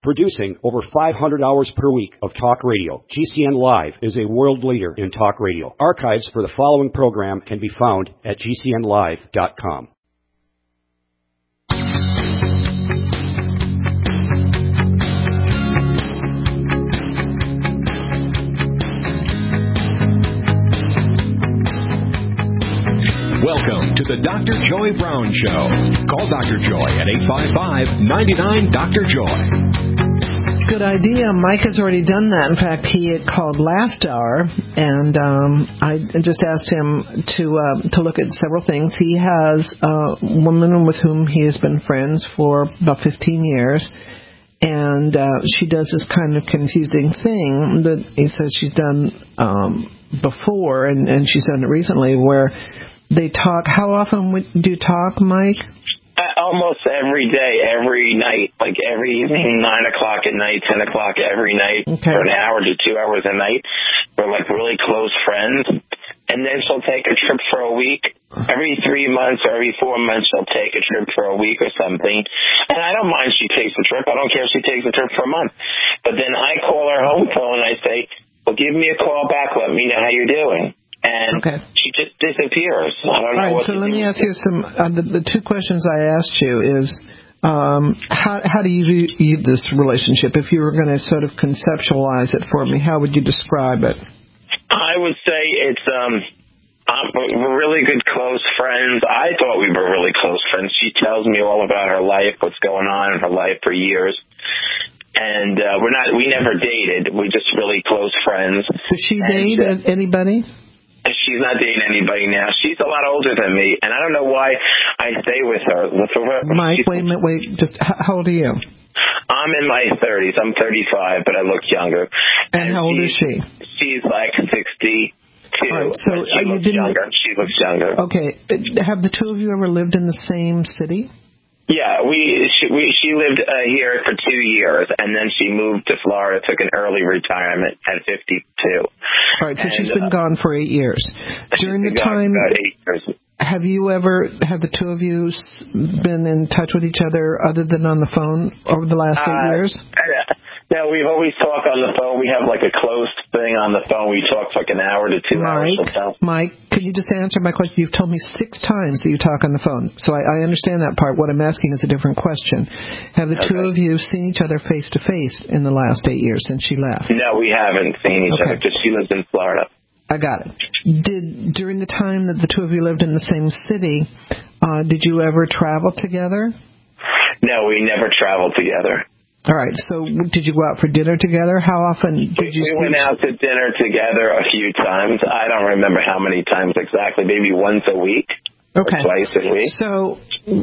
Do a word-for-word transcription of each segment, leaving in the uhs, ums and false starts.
Producing over five hundred hours per week of talk radio, G C N Live is a world leader in talk radio. Archives for the following program can be found at G C N live dot com. Welcome to the Doctor Joy Brown Show. Call Doctor Joy at eight five five, nine nine, Doctor Joy. Good idea. Mike has already done that. In fact, he had called last hour, and um, I just asked him to uh, to look at several things. He has a woman with whom he has been friends for about fifteen years, and uh, she does this kind of confusing thing that he says she's done um, before, and, and she's done it recently, where they talk. How often do you talk, Mike? Almost every day, every night, like every evening, nine o'clock at night, ten o'clock every night, okay. for an hour to two hours a night. We're like really close friends. And then she'll take a trip for a week. Every three months or every four months, she'll take a trip for a week or something. And I don't mind she takes a trip. I don't care if she takes a trip for a month. But then I call her home phone and I say, well, give me a call back. Let me know how you're doing. And okay. she just disappears. I don't know. All right, what so to let do. me ask you some. Uh, the, the two questions I asked you is, um, how how do you view this relationship? If you were going to sort of conceptualize it for me, how would you describe it? I would say it's um, um, we're really good close friends. I thought we were really close friends. She tells me all about her life, what's going on in her life for years. And uh, we're not. We never dated. We're just really close friends. Does she and, date uh, anybody? She's not dating anybody now. She's a lot older than me, and I don't know why I stay with her. Mike, wait a minute, wait. Just how old are you? I'm in my thirties. I'm thirty-five, but I look younger. And, and how old is she? She's like sixty-two. All right, so but she you looks didn't, younger. She looks younger. Okay. Have the two of you ever lived in the same city? Yeah, we she, we she lived uh, here for two years, and then she moved to Florida, took an early retirement at fifty-two. All right, so and, she's been uh, gone for eight years. During the time, about eight years. have you ever, have the two of you been in touch with each other other than on the phone over the last eight uh, years? No, we've always talked on the phone. We have like a closed thing on the phone. We talk for like an hour to two Mike, hours. So. Mike, could you just answer my question? You've told me six times that you talk on the phone, so I, I understand that part. What I'm asking is a different question. Have the okay. two of you seen each other face to face in the last eight years since she left? No, we haven't seen each okay. other because she lives in Florida. I got it. Did during the time that the two of you lived in the same city, uh, did you ever travel together? No, we never traveled together. All right. So did you go out for dinner together? How often did you? We went out to dinner together a few times. I don't remember how many times exactly. Maybe once a week. Okay. Or twice a week. So,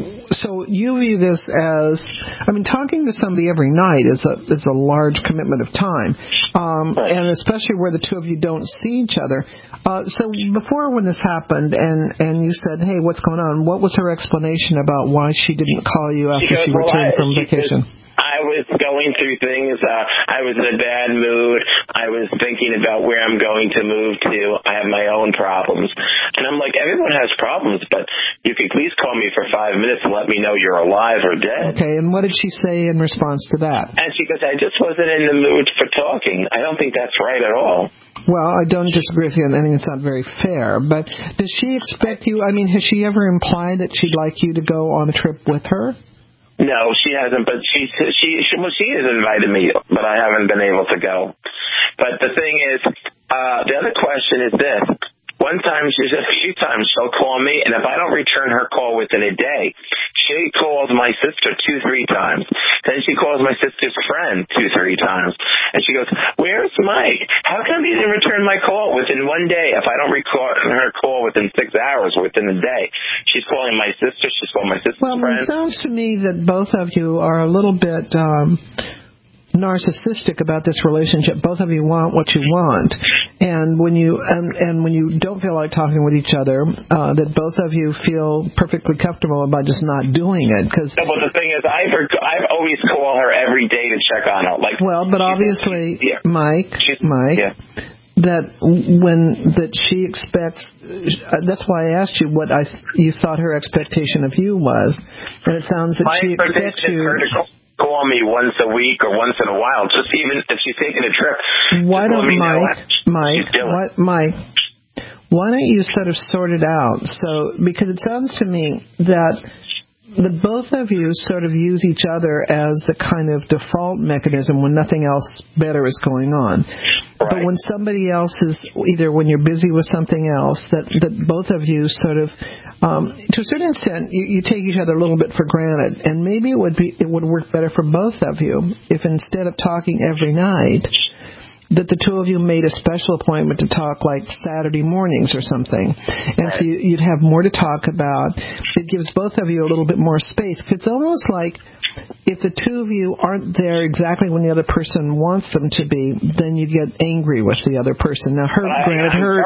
so you view this as, I mean, talking to somebody every night is a is a large commitment of time, um, right. and especially where the two of you don't see each other. Uh, so before when this happened, and and you said, hey, what's going on? What was her explanation about why she didn't call you after she, goes, she well, returned I, from she vacation? Said, I was going through things. Uh, I was in a bad mood. I was thinking about where I'm going to move to. I have my own problems. And I'm like, everyone has problems, but you could please call me for five minutes and let me know you're alive or dead. Okay, and what did she say in response to that? And she goes, I just wasn't in the mood for talking. I don't think that's right at all. Well, I don't disagree with you, and I think it's not very fair. But does she expect you, I mean, has she ever implied that she'd like you to go on a trip with her? No, she hasn't, but she, she, she, well, she has invited me, but I haven't been able to go. But the thing is, uh, the other question is this. One time, she's a few times, she'll call me, and if I don't return her call within a day, she calls my sister two, three times. Then she calls my sister's friend two, three times. And she goes, where's Mike? How come he didn't return my call within one day? If I don't return her call within six hours, within a day, she's calling my sister, she's calling my sister's well, friend. Well, it sounds to me that both of you are a little bit um, narcissistic about this relationship. Both of you want what you want, and when you and, and when you don't feel like talking with each other, uh, that both of you feel perfectly comfortable about just not doing it. Because no, but the thing is, I've I've always call her every day to check on her. Like, well, but obviously, yeah. Mike, she's, Mike. Yeah. That when that she expects, that's why I asked you what I you thought her expectation of you was, and it sounds that My she expects you. call me once a week or once in a while, just even if she's taking a trip. Why don't Mike, Mike, what, Mike, why don't you sort of sort it out? So, because it sounds to me that the both of you sort of use each other as the kind of default mechanism when nothing else better is going on. Right. But when somebody else is, either when you're busy with something else, that, that both of you sort of, um, to a certain extent, you, you take each other a little bit for granted. And maybe it would be, it would work better for both of you if instead of talking every night, that the two of you made a special appointment to talk like Saturday mornings or something. And right. so you, you'd have more to talk about. It gives both of you a little bit more space. It's almost like if the two of you aren't there exactly when the other person wants them to be, then you get angry with the other person. Now, her, I, granted, her...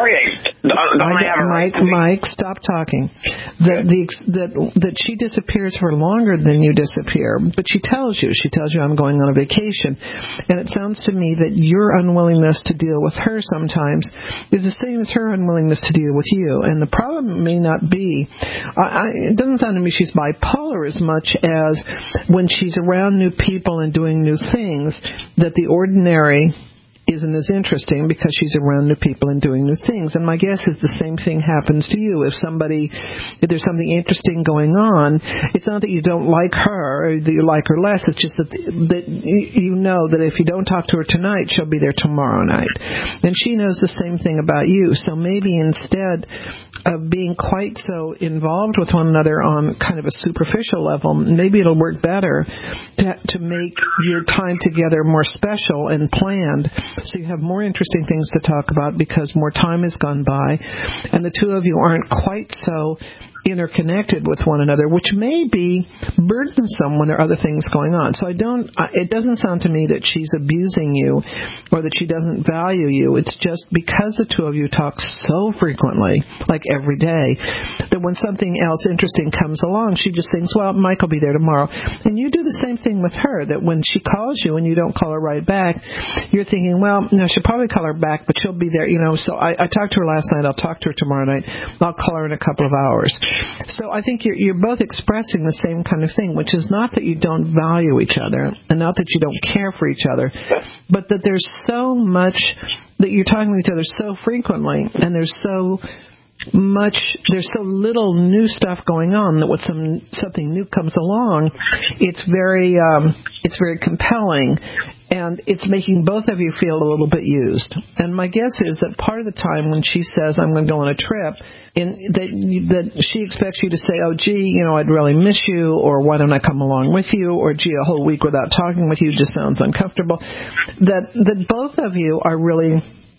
Mike, Mike, Mike, stop talking. That, the, that, that she disappears for longer than you disappear. But she tells you. She tells you, I'm going on a vacation. And it sounds to me that your unwillingness to deal with her sometimes is the same as her unwillingness to deal with you. And the problem may not be... I, I, it doesn't sound to me she's bipolar as much as when she's around new people and doing new things, that the ordinary isn't as interesting because she's around new people and doing new things. And my guess is the same thing happens to you. If somebody, if there's something interesting going on, it's not that you don't like her or that you like her less. It's just that, that you know that if you don't talk to her tonight, she'll be there tomorrow night. And she knows the same thing about you. So maybe instead of being quite so involved with one another on kind of a superficial level, maybe it'll work better to, to make your time together more special and planned, so you have more interesting things to talk about because more time has gone by, and the two of you aren't quite so interconnected with one another, which may be burdensome when there are other things going on. So I don't, it doesn't sound to me that she's abusing you or that she doesn't value you. It's just because the two of you talk so frequently, like every day, that when something else interesting comes along, she just thinks, well, Mike will be there tomorrow. And you do the same thing with her, that when she calls you and you don't call her right back, you're thinking, well, no, she'll probably call her back, but she'll be there, you know. So I, I talked to her last night. I'll talk to her tomorrow night. I'll call her in a couple of hours. So I think you're, you're both expressing the same kind of thing, which is not that you don't value each other and not that you don't care for each other, but that there's so much that you're talking to each other so frequently, and there's so much, there's so little new stuff going on that when some something new comes along, it's very um, it's very compelling. And it's making both of you feel a little bit used. And my guess is that part of the time when she says, I'm going to go on a trip, in, that, that she expects you to say, oh, gee, you know, I'd really miss you, or why don't I come along with you, or gee, a whole week without talking with you just sounds uncomfortable. That, that both of you are really,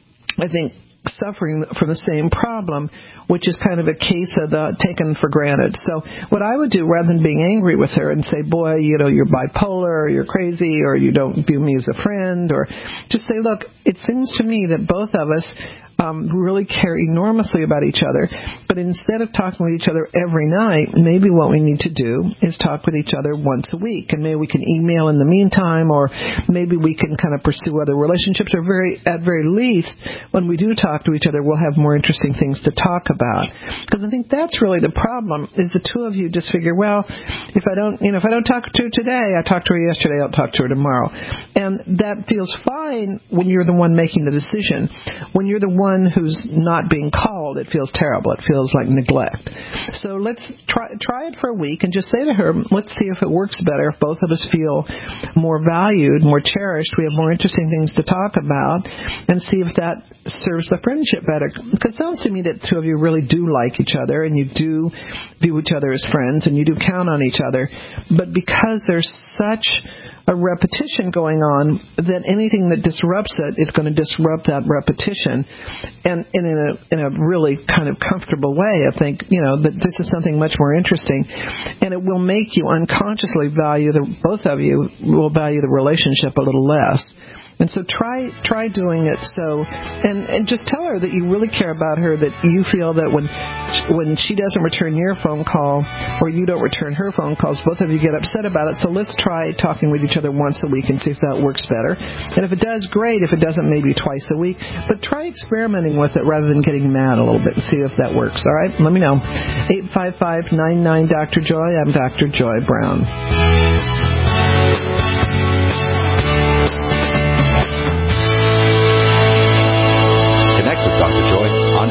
I think, suffering from the same problem, which is kind of a case of the taken for granted. So what I would do, rather than being angry with her and say, boy, you know, you're bipolar, or you're crazy, or you don't view me as a friend, or just say, look, it seems to me that both of us um, really care enormously about each other, but instead of talking with each other every night, maybe what we need to do is talk with each other once a week, and maybe we can email in the meantime, or maybe we can kind of pursue other relationships, or very, at very least, when we do talk to each other, we'll have more interesting things to talk about. Because I think that's really the problem, is the two of you just figure, well, if I don't, you know, if I don't talk to her today, I talked to her yesterday, I'll talk to her tomorrow. And that feels fine when you're the one making the decision. When you're the one who's not being called, it feels terrible. It feels like neglect. So let's try try it for a week and just say to her, let's see if it works better, if both of us feel more valued, more cherished, we have more interesting things to talk about, and see if that serves the friendship better. Because it sounds to me that the two of you really do like each other, and you do view each other as friends, and you do count on each other. But because there's such a repetition going on, that anything that disrupts it is going to disrupt that repetition, and, and in a in a really kind of comfortable way. I think, you know, that this is something much more interesting, and it will make you unconsciously value the both of you will value the relationship a little less. And so try try doing it. So and, and just tell her that you really care about her, that you feel that when when she doesn't return your phone call, or you don't return her phone calls, both of you get upset about it. So let's try talking with each other once a week and see if that works better. And if it does, great. If it doesn't, maybe twice a week. But try experimenting with it rather than getting mad a little bit and see if that works. All right? Let me know. eight five five, nine nine, D R Joy. I'm Doctor Joy Brown.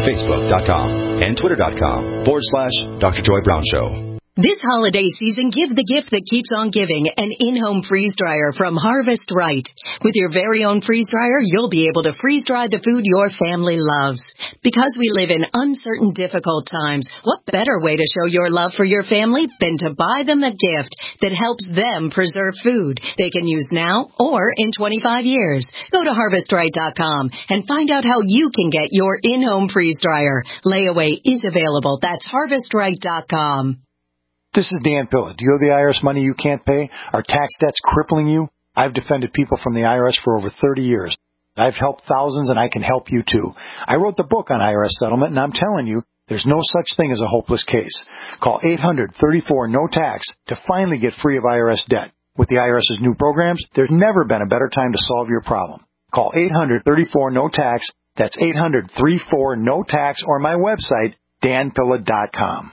Facebook.com and Twitter.com forward slash Doctor Joy Brown Show. This holiday season, give the gift that keeps on giving, an in-home freeze dryer from Harvest Right. With your very own freeze dryer, you'll be able to freeze dry the food your family loves. Because we live in uncertain, difficult times, what better way to show your love for your family than to buy them a gift that helps them preserve food they can use now or in twenty-five years. Go to harvest right dot com and find out how you can get your in-home freeze dryer. Layaway is available. That's harvest right dot com. This is Dan Pilla. Do you owe the I R S money you can't pay? Are tax debts crippling you? I've defended people from the I R S for over thirty years. I've helped thousands, and I can help you too. I wrote the book on I R S settlement, and I'm telling you, there's no such thing as a hopeless case. Call eight hundred, thirty-four, no tax to finally get free of I R S debt. With the IRS's new programs, there's never been a better time to solve your problem. Call eight hundred, thirty-four, no tax. That's eight hundred, thirty-four, no tax, or my website, dan pilla dot com.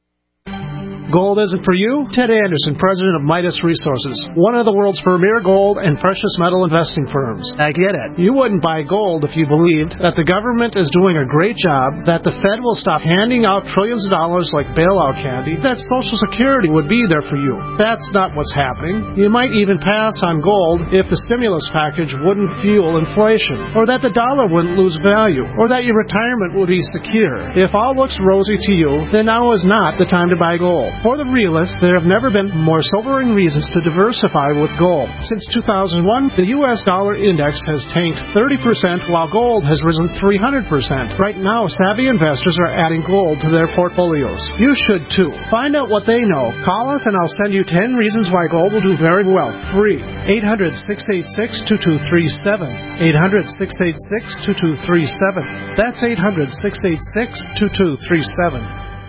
Gold isn't for you? Ted Anderson, president of Midas Resources, one of the world's premier gold and precious metal investing firms. I get it. You wouldn't buy gold if you believed that the government is doing a great job, that the Fed will stop handing out trillions of dollars like bailout candy, that Social Security would be there for you. That's not what's happening. You might even pass on gold if the stimulus package wouldn't fuel inflation, or that the dollar wouldn't lose value, or that your retirement would be secure. If all looks rosy to you, then now is not the time to buy gold. For the realists, there have never been more sobering reasons to diversify with gold. Since two thousand one, the U S dollar index has tanked thirty percent while gold has risen three hundred percent. Right now, savvy investors are adding gold to their portfolios. You should too. Find out what they know. Call us and I'll send you ten reasons why gold will do very well. Free. eight hundred, six eight six, two two three seven. eight hundred, six eight six, two two three seven. That's eight hundred, six eight six, two two three seven.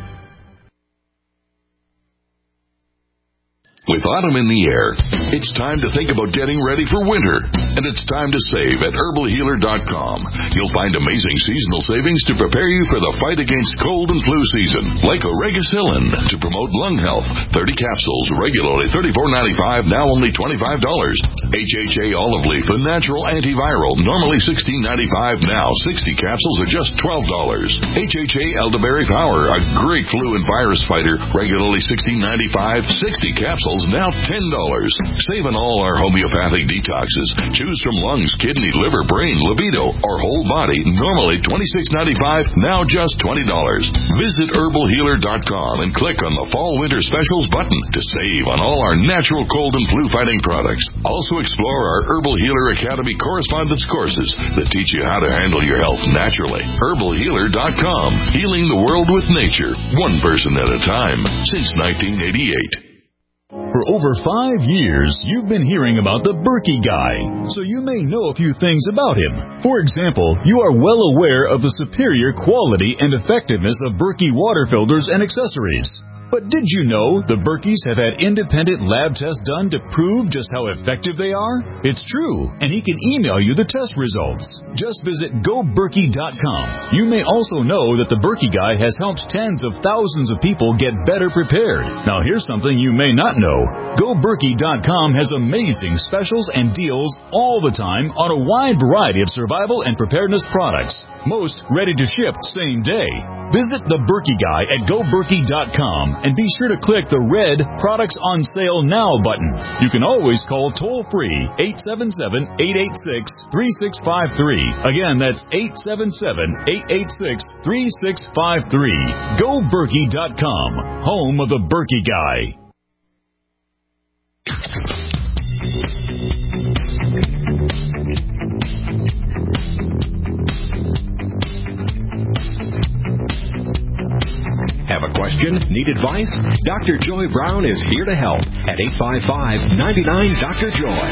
With autumn in the air, it's time to think about getting ready for winter. And it's time to save at herbal healer dot com. You'll find amazing seasonal savings to prepare you for the fight against cold and flu season. Like Oregacillin to promote lung health. thirty capsules, regularly thirty-four ninety-five, now only twenty-five dollars. H H A olive leaf, a natural antiviral, normally sixteen ninety-five, now sixty capsules are just twelve dollars. H H A elderberry power, a great flu and virus fighter, regularly sixteen ninety-five, sixty capsules now ten dollars. Save on all our homeopathic detoxes. Choose from lungs, kidney, liver, brain, libido, or whole body. Normally twenty-six ninety-five, now just twenty dollars. Visit herbal healer dot com and click on the Fall Winter Specials button to save on all our natural cold and flu fighting products. Also explore our Herbal Healer Academy correspondence courses that teach you how to handle your health naturally. herbal healer dot com. Healing the world with nature, one person at a time, since nineteen eighty-eight. For over five years, you've been hearing about the Berkey Guy, so you may know a few things about him. For example, you are well aware of the superior quality and effectiveness of Berkey water filters and accessories. But did you know the Berkeys have had independent lab tests done to prove just how effective they are? It's true, and he can email you the test results. Just visit go berkey dot com. You may also know that the Berkey Guy has helped tens of thousands of people get better prepared. Now here's something you may not know. go berkey dot com has amazing specials and deals all the time on a wide variety of survival and preparedness products. Most ready to ship same day. Visit the Berkey Guy at go berkey dot com and be sure to click the red Products on Sale Now button. You can always call toll-free eight seven seven, eight eight six, three six five three. Again, that's eight seven seven, eight eight six, three six five three. go berkey dot com, home of the Berkey Guy. Have a question? Need advice? Doctor Joy Brown is here to help at eight five five, nine nine, D R Joy.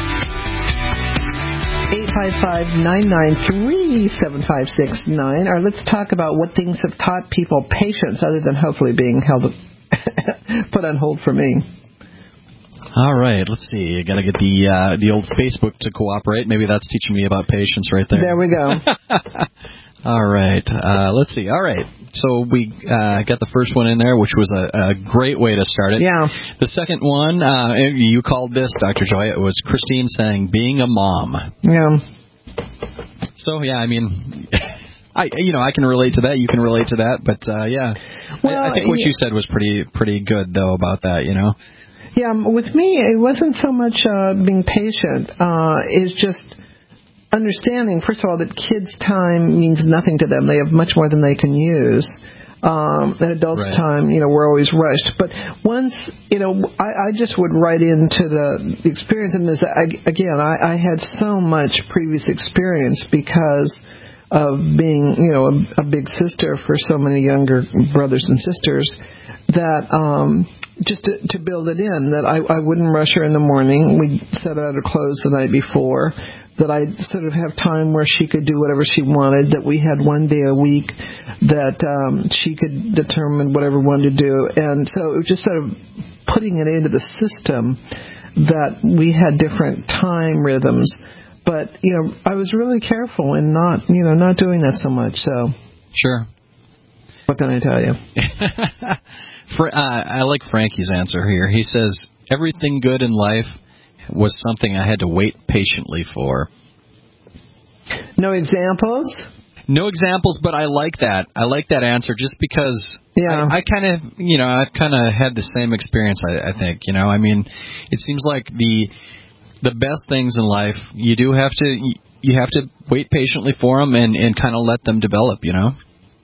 eight five five, nine nine three, seven five six nine. Or let's talk about what things have taught people patience other than hopefully being held put on hold for me. All right, let's see. I got to get the uh, the old Facebook to cooperate. Maybe that's teaching me about patience right there. There we go. All right, uh, let's see. All right, so we uh, got the first one in there, which was a, a great way to start it. Yeah. The second one, uh, you called this, Doctor Joy. It was Christine saying, being a mom. Yeah. So, yeah, I mean, I, you know, I can relate to that. You can relate to that. But uh, yeah, well, I, I think what you said was pretty, pretty good though about that. You know. Yeah, with me, it wasn't so much uh, being patient. Uh, it's just understanding, first of all, that kids' time means nothing to them. They have much more than they can use. Um, and adults' right. time, you know, we're always rushed. But once, you know, I, I just would write into the experience. And this, I, again, I, I had so much previous experience because of being, you know, a, a big sister for so many younger brothers and sisters that um, just to, to build it in, that I, I wouldn't rush her in the morning. We'd set out her clothes the night before, that I'd sort of have time where she could do whatever she wanted, that we had one day a week that um, she could determine whatever we wanted to do. And so it was just sort of putting it into the system that we had different time rhythms. But, you know, I was really careful in not, you know, not doing that so much. So sure. What can I tell you? For, uh, I like Frankie's answer here. He says, everything good in life was something I had to wait patiently for. No examples? No examples, but I like that. I like that answer just because yeah. I, I kind of, you know, I've kind of had the same experience, I, I think. You know, I mean, it seems like the the best things in life, you do have to, you have to wait patiently for them and, and kind of let them develop, you know?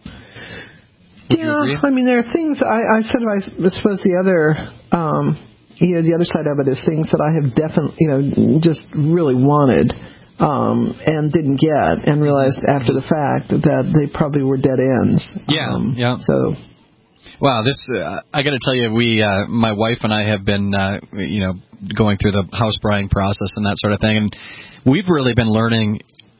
Would yeah, I mean, there are things, I, I sort of, I suppose the other, um, you know, the other side of it is things that I have definitely, you know, just really wanted um, and didn't get and realized after the fact that they probably were dead ends. Yeah, um, yeah. So, wow, this, uh, I got to tell you, we, uh, my wife and I have been, uh, you know, going through the house buying process and that sort of thing, and we've really been learning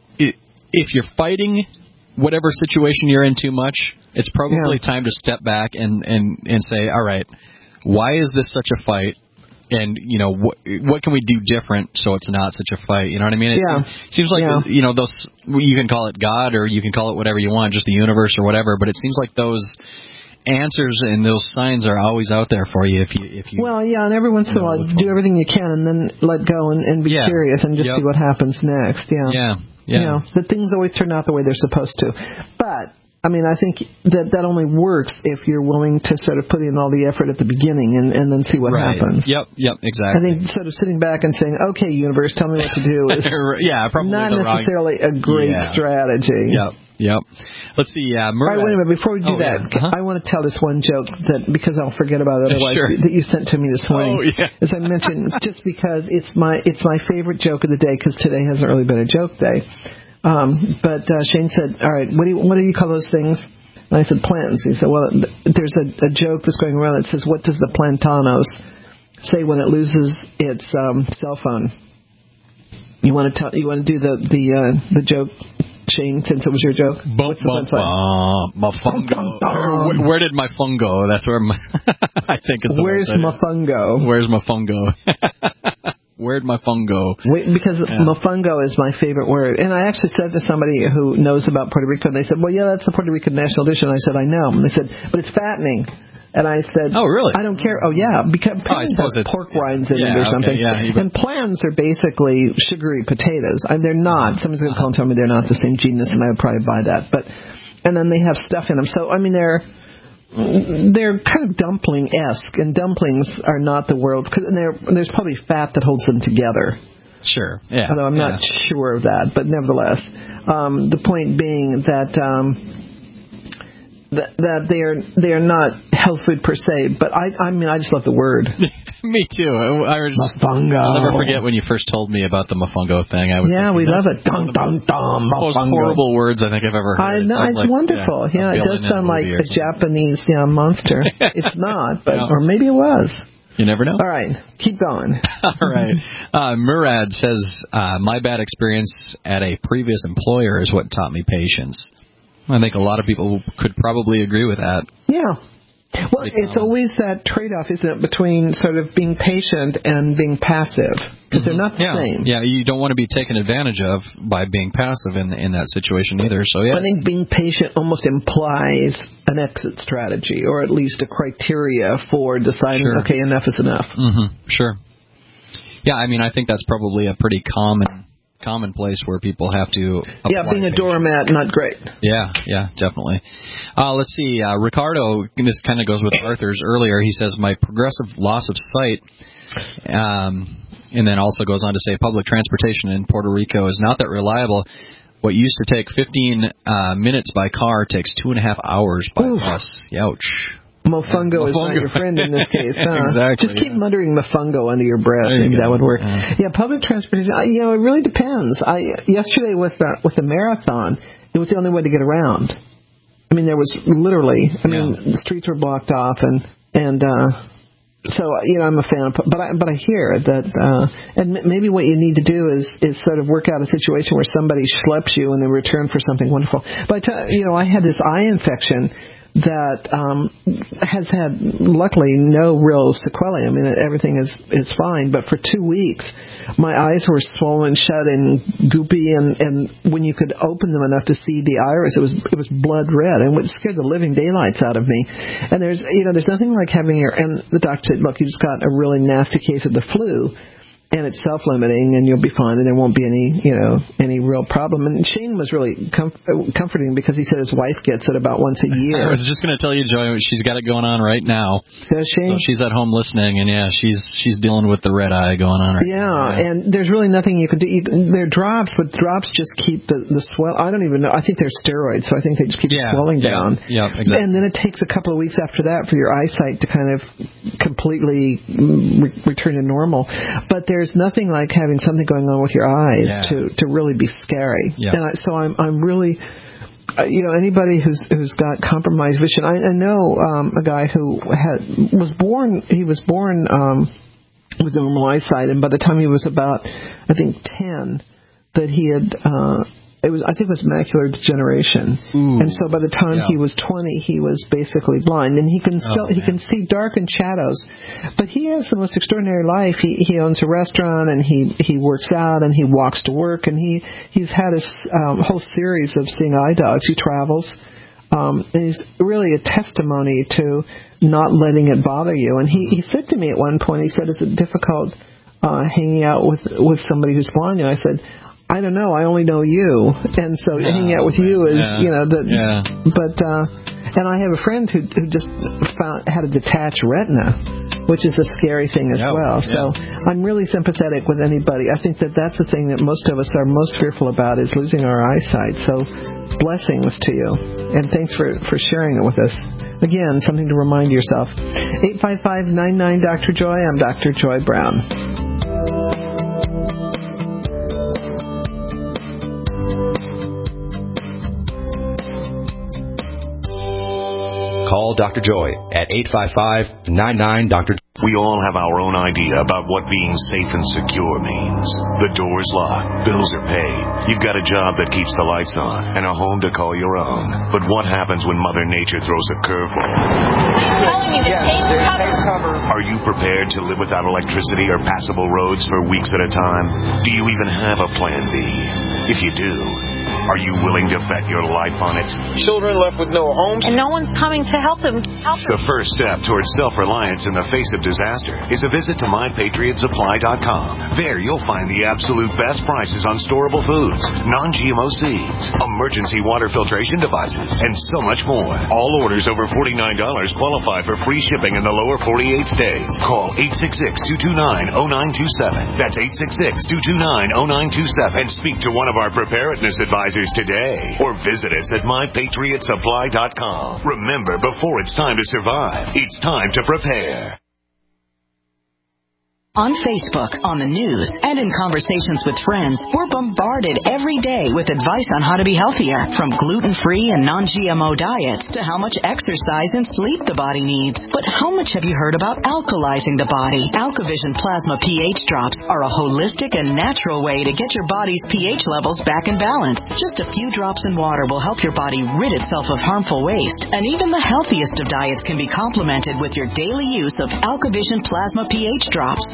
if you're fighting whatever situation you're in too much, it's probably yeah. time to step back and, and, and say, all right, why is this such a fight? And, you know, what what can we do different so it's not such a fight? You know what I mean? It yeah. seems, seems like, yeah. you know, those, you can call it God or you can call it whatever you want, just the universe or whatever, but it seems like those answers and those signs are always out there for you if you if you well yeah and every once in a while do everything you can and then let go and, and be yeah. curious and just yep. see what happens next. Yeah yeah yeah you know, the things always turn out the way they're supposed to, but I mean, I think that that only works if you're willing to sort of put in all the effort at the beginning and, and then see what right. happens. Yep, yep, exactly. I think sort of sitting back and saying, okay, universe, tell me what to do is yeah, probably not the necessarily wrong... a great yeah. strategy. Yep, yep. Let's see, uh, Murad... All right, wait a minute, before we do oh, that, yeah. uh-huh. I want to tell this one joke that because I'll forget about it otherwise, sure. that you sent to me this morning. Oh, yeah. As I mentioned, just because it's my it's my favorite joke of the day because today hasn't really been a joke day. Um, but uh, Shane said, all right, what do you, what do you call those things? And I said, plants. He said, well, there's a, a joke that's going around that says, what does the plantanos say when it loses its um, cell phone? You want to tell? You want to do the the uh, the joke, Shane? Since it was your joke. Bum, bum, bum, my fungo. Where, where did my fungo? That's where my I think is the Where's my fungo? Where's my fungo? Where'd my fungo? Wait, because yeah. mofongo is my favorite word. And I actually said to somebody who knows about Puerto Rico, and they said, well, yeah, that's the Puerto Rican national dish. And I said, I know. And they said, but it's fattening. And I said, oh, really? I don't care. Oh, yeah, because oh, I suppose has it's, pork rinds in yeah, it or something. Okay, yeah, and plans are basically sugary potatoes. And they're not. Someone's going to call and tell me they're not the same genus, and I would probably buy that. But and then they have stuff in them. So, I mean, they're... They're kind of dumpling-esque, and dumplings are not the world's... Cause there's probably fat that holds them together. Sure, yeah. Although I'm yeah. not sure of that, but nevertheless. Um, the point being that... Um, That, that they are they are not health food per se, but I I mean I just love the word. Me too. I was just, mofongo. I'll never forget when you first told me about the mofongo thing. I was yeah, thinking, we love it. Dum dum dum. Most horrible words I think I've ever heard. I know, it it's like, wonderful. Yeah, yeah it does sound like a Japanese yeah, monster. It's not, but no. or maybe it was. You never know. All right, keep going. All right. Uh, Murad says, uh, my bad experience at a previous employer is what taught me patience. I think a lot of people could probably agree with that. Yeah. Well, it's always that trade-off, isn't it, between sort of being patient and being passive, because mm-hmm. they're not the yeah. same. Yeah, you don't want to be taken advantage of by being passive in in that situation either. So yes. I think being patient almost implies an exit strategy, or at least a criteria for deciding, sure. okay, enough is enough. Mm-hmm. Sure. Yeah, I mean, I think that's probably a pretty common commonplace where people have to. Yeah, being a patience. doormat, not great. Yeah, yeah, definitely. Uh, let's see, uh, Ricardo. This kind of goes with Arthur's earlier. He says my progressive loss of sight. Um, And then also goes on to say public transportation in Puerto Rico is not that reliable. What used to take fifteen uh, minutes by car takes two and a half hours by Ooh. bus. Ouch. Mofungo, yeah, is not your friend in this case. Huh? Exactly. Just keep yeah. muttering mofungo under your breath. You Maybe go. that would work. Yeah. yeah, public transportation. You know, it really depends. I yesterday with the, with the marathon, it was the only way to get around. I mean, there was literally. I mean, yeah. the streets were blocked off, and and. uh So, you know, I'm a fan of, but I, but I hear that, uh, and maybe what you need to do is, is sort of work out a situation where somebody schleps you in return for something wonderful. But, uh, you know, I had this eye infection that, um, has had, luckily, no real sequelae. I mean, everything is, is fine, but for two weeks, my eyes were swollen shut and goopy, and, and when you could open them enough to see the iris, it was, it was blood red, and it scared the living daylights out of me. And there's, you know, there's nothing like having your, and the doctor said, look, you just got a really nasty case of the flu, and it's self-limiting, and you'll be fine, and there won't be any, you know, any real problem. And Shane was really com- comforting because he said his wife gets it about once a year. I was just going to tell you, Joy, she's got it going on right now. Does she? So she's at home listening, and yeah, she's she's dealing with the red eye going on right yeah, now. Yeah, and there's really nothing you can do. You, they're drops, but drops just keep the, the swell. I don't even know. I think they're steroids, so I think they just keep yeah, the swelling yeah, down. Yeah, exactly. And then it takes a couple of weeks after that for your eyesight to kind of completely re- return to normal. But there's nothing like having something going on with your eyes yeah. to, to really be scary. Yeah. And I, so I'm I'm really, uh, you know, anybody who's who's got compromised vision. I, I know um, a guy who had was born. He was born um, with normal eyesight, and by the time he was about, I think, ten, that he had. Uh, It was, I think, it was macular degeneration, Ooh, and so by the time yeah. he was twenty, he was basically blind, and he can still oh, he can see darkened shadows, but he has the most extraordinary life. He he owns a restaurant, and he he works out, and he walks to work, and he he's had a um, whole series of seeing eye dogs. He travels, um, and he's really a testimony to not letting it bother you. And he he said to me at one point, he said, "Is it difficult uh, hanging out with with somebody who's blind?" And I said, I don't know. I only know you, and so yeah, hanging out with you is, yeah, you know, the. Yeah. But uh, and I have a friend who who just found had a detached retina, which is a scary thing as yeah, well. Yeah. So I'm really sympathetic with anybody. I think that that's the thing that most of us are most fearful about is losing our eyesight. So blessings to you, and thanks for for sharing it with us. Again, something to remind yourself. eight five five, nine nine, Doctor Joy. I'm Doctor Joy Brown. Call Doctor Joy at eight five five, nine nine, Doctor Joy. We all have our own idea about what being safe and secure means. The door's locked, bills are paid, you've got a job that keeps the lights on, and a home to call your own. But what happens when Mother Nature throws a curveball? I'm telling you to take cover. Are you prepared to live without electricity or passable roads for weeks at a time? Do you even have a plan B? If you do, are you willing to bet your life on it? Children left with no homes. And no one's coming to help them. Help them. The first step towards self-reliance in the face of disaster is a visit to my patriot supply dot com. There you'll find the absolute best prices on storable foods, non-G M O seeds, emergency water filtration devices, and so much more. All orders over forty-nine dollars qualify for free shipping in the lower forty-eight states. Call eight six six, two two nine, zero nine two seven. That's eight six six, two two nine, zero nine two seven. And speak to one of our preparedness advisors today, or visit us at my patriot supply dot com. Remember, before it's time to survive, it's time to prepare. On Facebook, on the news, and in conversations with friends, we're bombarded every day with advice on how to be healthier, from gluten-free and non-G M O diets to how much exercise and sleep the body needs. But how much have you heard about alkalizing the body? AlkaVision Plasma pH drops are a holistic and natural way to get your body's pH levels back in balance. Just a few drops in water will help your body rid itself of harmful waste. And even the healthiest of diets can be complemented with your daily use of AlkaVision Plasma pH drops.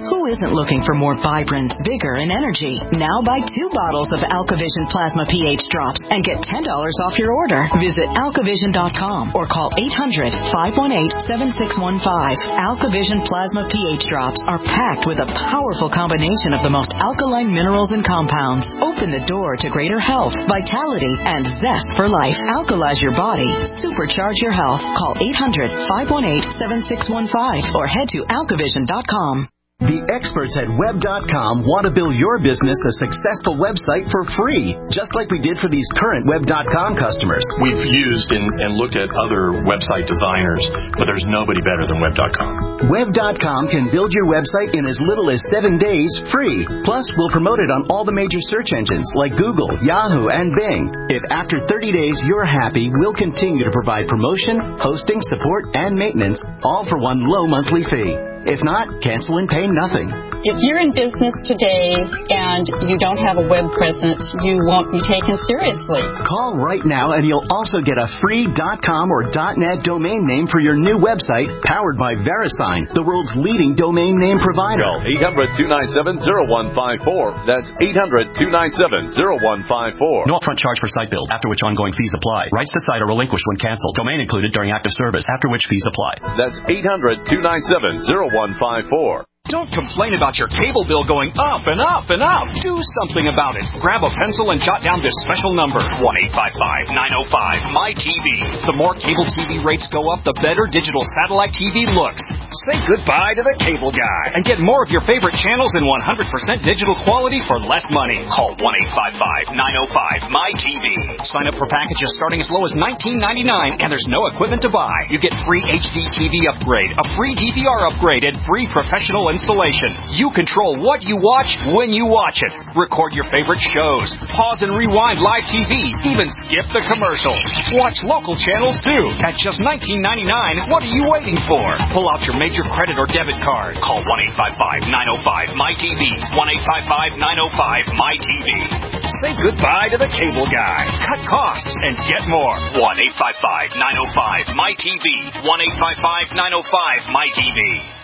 Who isn't looking for more vibrance, vigor, and energy? Now buy two bottles of AlkaVision Plasma pH Drops and get ten dollars off your order. Visit alkavision dot com or call eight hundred, five one eight, seven six one five. AlkaVision Plasma pH Drops are packed with a powerful combination of the most alkaline minerals and compounds. Open the door to greater health, vitality, and zest for life. Alkalize your body. Supercharge your health. Call eight hundred, five one eight, seven six one five or head to alkavision dot com. The experts at web dot com want to build your business a successful website for free, just like we did for these current web dot com customers. We've used and, and looked at other website designers, but there's nobody better than web dot com. web dot com can build your website in as little as seven days free. Plus, we'll promote it on all the major search engines like Google, Yahoo, and Bing. If after thirty days you're happy, we'll continue to provide promotion, hosting, support, and maintenance, all for one low monthly fee. If not, cancel and pay nothing. If you're in business today and you don't have a web presence, you won't be taken seriously. Call right now and you'll also get a free .com or .net domain name for your new website powered by VeriSign, the world's leading domain name provider. Call eight hundred, two nine seven, zero one five four. That's eight hundred, two nine seven, zero one five four. No upfront charge for site build, after which ongoing fees apply. Rights to site are relinquished when canceled. Domain included during active service, after which fees apply. That's eight hundred, two nine seven, zero one five four. Don't complain about your cable bill going up and up and up. Do something about it. Grab a pencil and jot down this special number, one eight five five, nine oh five, M Y T V. The more cable T V rates go up, the better digital satellite T V looks. Say goodbye to the cable guy and get more of your favorite channels in one hundred percent digital quality for less money. Call one eight five five, nine oh five, M Y T V. Sign up for packages starting as low as nineteen ninety-nine, and there's no equipment to buy. You get free H D T V upgrade, a free D V R upgrade, and free professional installation. You control what you watch when you watch it. Record your favorite shows. Pause and rewind live T V. Even skip the commercials. Watch local channels too. At just nineteen ninety-nine, what are you waiting for? Pull out your major credit or debit card. Call one eight five five, nine oh five, M Y T V. one eight five five, nine oh five, M Y T V. Say goodbye to the cable guy. Cut costs and get more. one eight five five, nine oh five, M Y T V. one eight five five, nine oh five, M Y T V.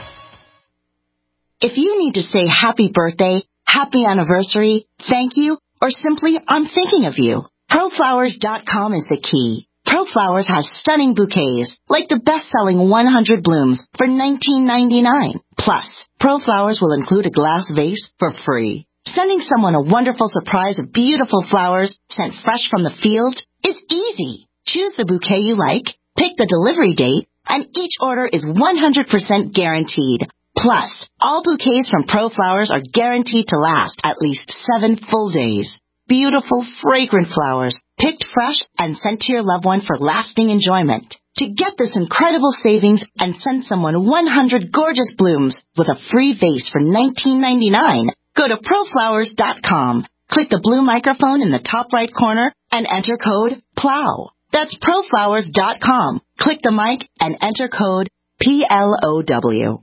If you need to say happy birthday, happy anniversary, thank you, or simply I'm thinking of you, Pro Flowers dot com is the key. ProFlowers has stunning bouquets, like the best-selling one hundred blooms for nineteen ninety-nine. Plus, ProFlowers will include a glass vase for free. Sending someone a wonderful surprise of beautiful flowers sent fresh from the field is easy. Choose the bouquet you like, pick the delivery date, and each order is one hundred percent guaranteed. Plus, all bouquets from ProFlowers are guaranteed to last at least seven full days. Beautiful, fragrant flowers, picked fresh and sent to your loved one for lasting enjoyment. To get this incredible savings and send someone one hundred gorgeous blooms with a free vase for nineteen ninety-nine, go to Pro Flowers dot com. Click the blue microphone in the top right corner and enter code PLOW. That's Pro Flowers dot com. Click the mic and enter code P L O W.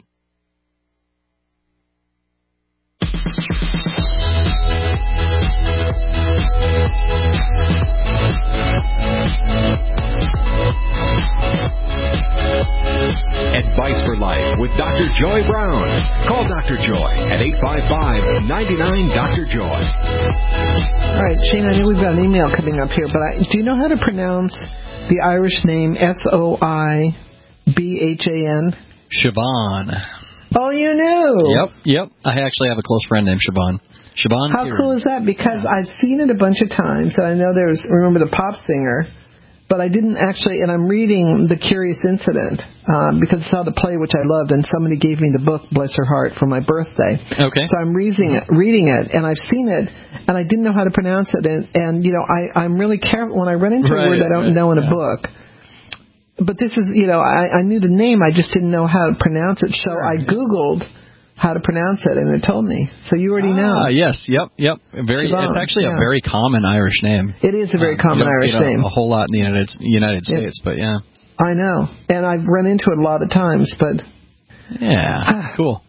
Advice for Life with Doctor Joy Brown. Call Doctor Joy at eight five five, nine nine, Doctor Joy. All right, Shane, I know we've got an email coming up here, but I, do you know how to pronounce the Irish name S O I B H A N? Siobhan. Oh, you knew? Yep, yep. I actually have a close friend named Siobhan. Siobhan. How cool is that? Because yeah. I've seen it a bunch of times, and I know there's, remember the pop singer, but I didn't actually, and I'm reading The Curious Incident, um, because I saw the play, which I loved, and somebody gave me the book, bless her heart, for my birthday. Okay. So I'm reading it, reading it, and I've seen it, and I didn't know how to pronounce it, and, and you know, I, I'm really careful when I run into right, a word I don't right, know in yeah. a book. But this is, you know, I, I knew the name, I just didn't know how to pronounce it, so I Googled how to pronounce it, and it told me. So you already know. Ah, yes, yep, yep. Very. Siobhan, it's actually yeah. a very common Irish name. It is a very um, common you don't Irish see it name. A, a whole lot in the United United States, yeah. but yeah. I know, and I've run into it a lot of times, but Yeah, cool.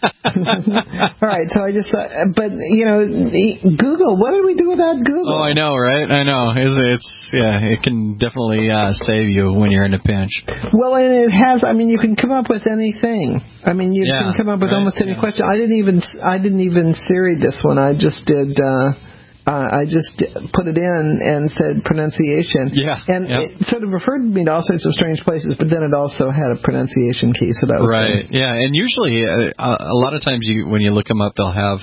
All right, so I just thought, but, you know, Google, what do we do without Google? Oh, I know, right? I know. It's, it's yeah, it can definitely uh, save you when you're in a pinch. Well, and it has, I mean, you can come up with anything. I mean, you yeah, can come up with right, almost any yeah. question. I didn't even, I didn't even Siri this one. I just did, uh, Uh, I just put it in and said pronunciation. Yeah. And yeah. it sort of referred me to all sorts of strange places, but then it also had a pronunciation key, so that was right. good. Yeah, and usually uh, a lot of times you when you look them up, they'll have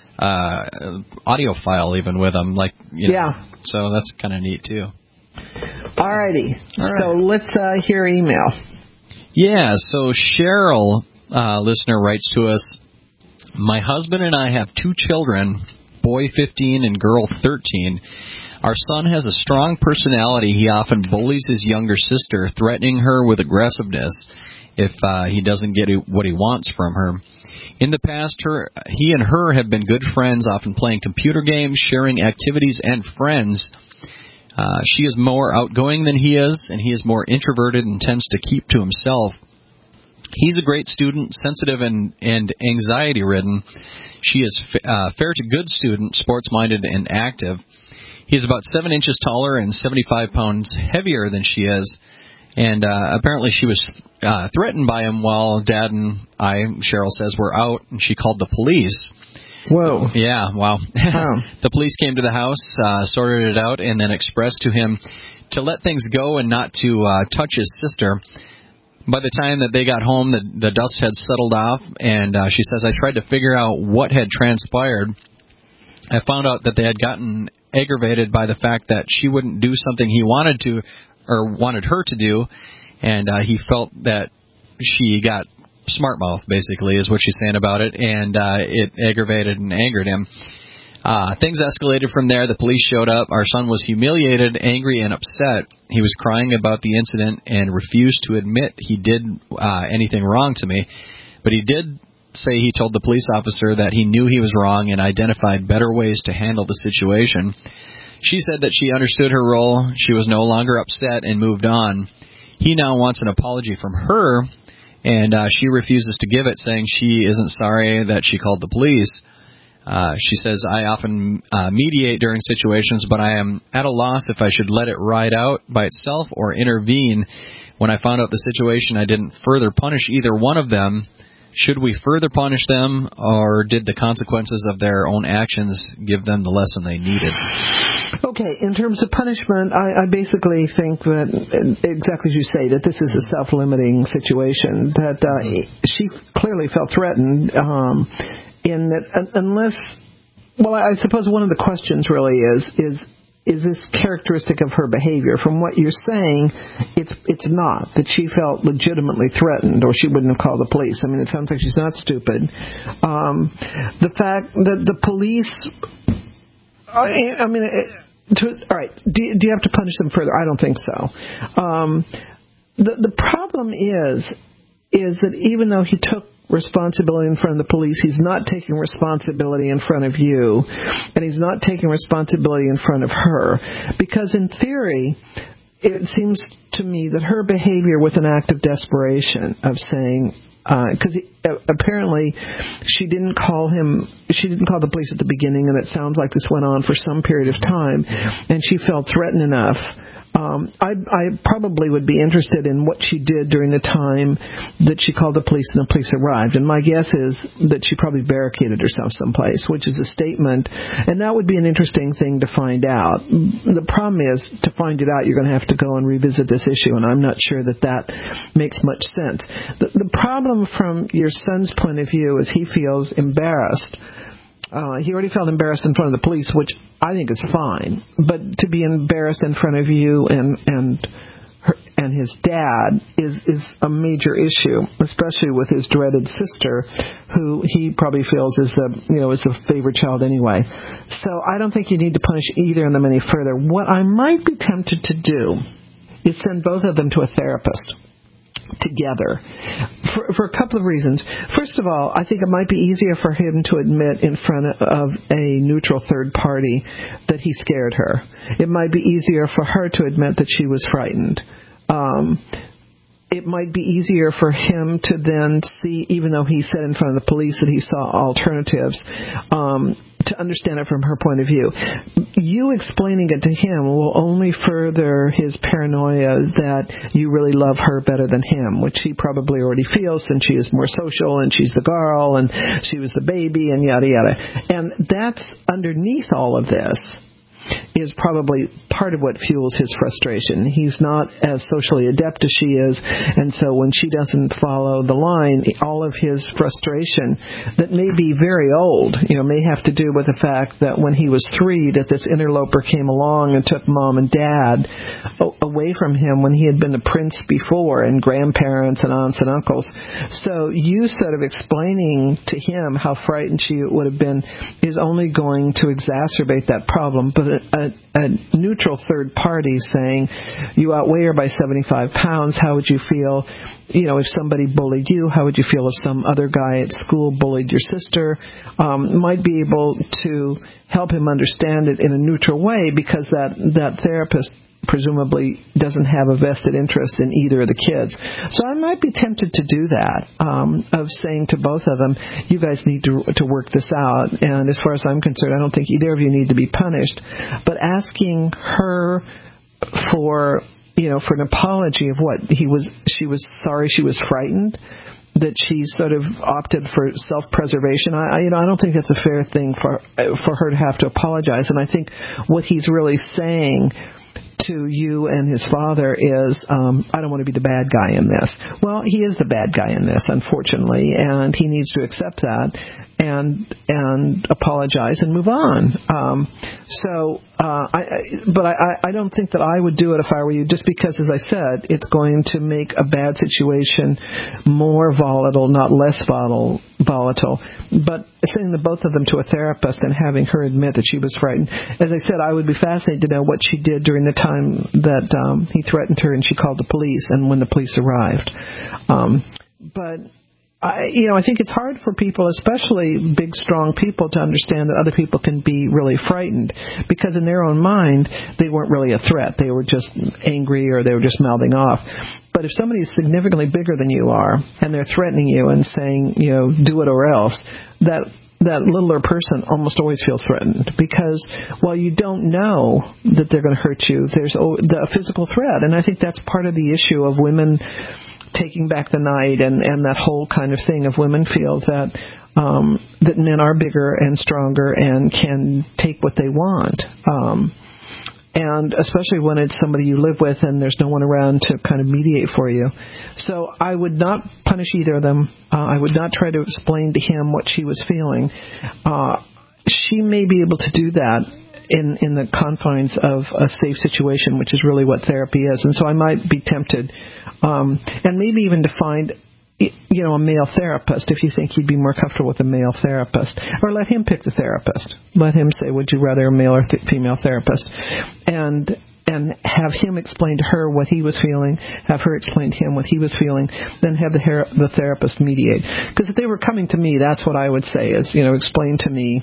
uh, audio file even with them. Like, you know, yeah. So that's kind of neat too. All righty. All right. So let's uh, hear email. Yeah. So Cheryl, uh, listener, writes to us. My husband and I have two children. Boy fifteen and girl thirteen. Our son has a strong personality. He often bullies his younger sister, threatening her with aggressiveness if uh, he doesn't get what he wants from her. In the past, her, he and her have been good friends, often playing computer games, sharing activities and friends. Uh, she is more outgoing than he is, and he is more introverted and tends to keep to himself. He's a great student, sensitive and, and anxiety-ridden. She is uh, fair to good student, sports-minded and active. He's about seven inches taller and seventy-five pounds heavier than she is. And uh, apparently she was uh, threatened by him while Dad and I, Cheryl says, were out, and she called the police. Whoa. Yeah, wow. wow. The police came to the house, uh, sorted it out, and then expressed to him to let things go and not to uh, touch his sister. By the time that they got home, the, the dust had settled off, and uh, she says, I tried to figure out what had transpired. I found out that they had gotten aggravated by the fact that she wouldn't do something he wanted to, or wanted her to do, and uh, he felt that she got smart mouth, basically, is what she's saying about it, and uh, it aggravated and angered him. Uh, things escalated from there. The police showed up. Our son was humiliated, angry, and upset. He was crying about the incident and refused to admit he did uh, anything wrong to me. But he did say he told the police officer that he knew he was wrong and identified better ways to handle the situation. She said that she understood her role. She was no longer upset and moved on. He now wants an apology from her, and uh, she refuses to give it, saying she isn't sorry that she called the police. Uh, she says, I often uh, mediate during situations, but I am at a loss if I should let it ride out by itself or intervene. When I found out the situation, I didn't further punish either one of them. Should we further punish them, or did the consequences of their own actions give them the lesson they needed? Okay, in terms of punishment, I, I basically think that, exactly as you say, that this is a self-limiting situation, that uh, she clearly felt threatened, um, in that unless, well, I suppose one of the questions really is, is, is this characteristic of her behavior? From what you're saying, it's it's not, that she felt legitimately threatened, or she wouldn't have called the police. I mean, it sounds like she's not stupid. Um, the fact that the police, I, I mean, it, to, all right, do, do you have to punish them further? I don't think so. Um, the the problem is, is that even though he took responsibility in front of the police, he's not taking responsibility in front of you, and he's not taking responsibility in front of her, because in theory it seems to me that her behavior was an act of desperation, of saying, because uh, apparently she didn't call him, she didn't call the police at the beginning, and it sounds like this went on for some period of time, and she felt threatened enough. Um, I, I probably would be interested in what she did during the time that she called the police and the police arrived. And my guess is that she probably barricaded herself someplace, which is a statement. And that would be an interesting thing to find out. The problem is, to find it out, you're going to have to go and revisit this issue, and I'm not sure that that makes much sense. The, the problem from your son's point of view is he feels embarrassed. Uh, he already felt embarrassed in front of the police, which I think is fine. But to be embarrassed in front of you and and her, and his dad is is a major issue, especially with his dreaded sister, who he probably feels is the you know is the favorite child anyway. So I don't think you need to punish either of them any further. What I might be tempted to do is send both of them to a therapist together for, for a couple of reasons. First of all, I think it might be easier for him to admit in front of a neutral third party that he scared her. It might be easier for her to admit that she was frightened. Um, it might be easier for him to then see, even though he said in front of the police that he saw alternatives, um, to understand it from her point of view. You explaining it to him will only further his paranoia that you really love her better than him, which he probably already feels since she is more social and she's the girl and she was the baby and yada yada. And that's underneath all of this is probably part of what fuels his frustration. He's not as socially adept as she is, and so when she doesn't follow the line, all of his frustration that may be very old, you know, may have to do with the fact that when he was three, that this interloper came along and took mom and dad away from him when he had been a prince before, and grandparents and aunts and uncles. So you sort of explaining to him how frightened she would have been is only going to exacerbate that problem. But A, a neutral third party saying, you outweigh her by seventy-five pounds, how would you feel, you know, if somebody bullied you? How would you feel if some other guy at school bullied your sister? Um, might be able to help him understand it in a neutral way, because that, that therapist presumably doesn't have a vested interest in either of the kids. So I might be tempted to do that, um, of saying to both of them, you guys need to to work this out. And as far as I'm concerned, I don't think either of you need to be punished. But asking her for, you know, for an apology of what he was, she was sorry, she was frightened, that she sort of opted for self-preservation. I, you know, I don't think that's a fair thing for for her to have to apologize. And I think what he's really saying to you and his father is, um, I don't want to be the bad guy in this. Well, he is the bad guy in this, unfortunately, and he needs to accept that and and apologize and move on. Um, so, uh, I, I, but I, I don't think that I would do it if I were you, just because, as I said, it's going to make a bad situation more volatile, not less volatile. volatile. But sending the both of them to a therapist and having her admit that she was frightened. As I said, I would be fascinated to know what she did during the time that um, he threatened her and she called the police, and when the police arrived. Um, but I, you know, I think it's hard for people, especially big, strong people, to understand that other people can be really frightened, because in their own mind, they weren't really a threat. They were just angry, or they were just mouthing off. But if somebody is significantly bigger than you are, and they're threatening you and saying, you know, do it or else, that that littler person almost always feels threatened, because while you don't know that they're going to hurt you, there's the physical threat. And I think that's part of the issue of women taking back the night, and, and that whole kind of thing of women feel that um, that men are bigger and stronger and can take what they want. Um, and especially when it's somebody you live with and there's no one around to kind of mediate for you. So I would not punish either of them. Uh, I would not try to explain to him what she was feeling. Uh, she may be able to do that in, in the confines of a safe situation, which is really what therapy is. And so I might be tempted, um, and maybe even to find, you know, a male therapist, if you think he'd be more comfortable with a male therapist, or let him pick the therapist. Let him say, would you rather a male or th- female therapist? And and have him explain to her what he was feeling, have her explain to him what he was feeling, then have the, her- the therapist mediate. Because if they were coming to me, that's what I would say is, you know, explain to me